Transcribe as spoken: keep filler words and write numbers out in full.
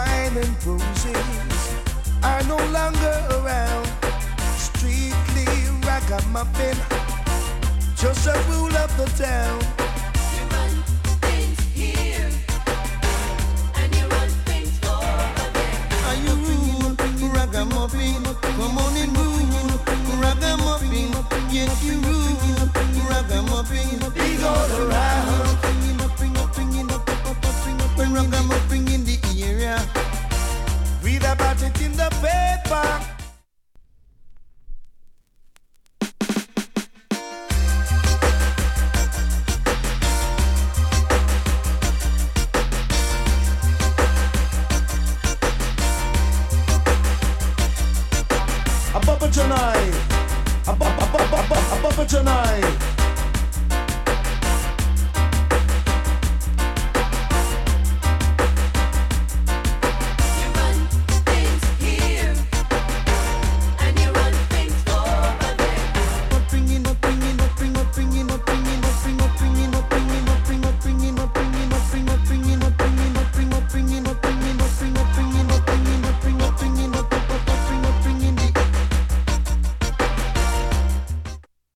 wine and roses are no longer around. Strictly ragamuffin, just a rule of the town. You run things here, and you run things over there. Are you rude, ragamuffin? Come on and rude, ragamuffin. Yes, you rude, ragamuffin. He's all around. When ragamuffin in the area, read about it in the paper. A bubble tonight, a bubble, a bubble, a bubble tonight.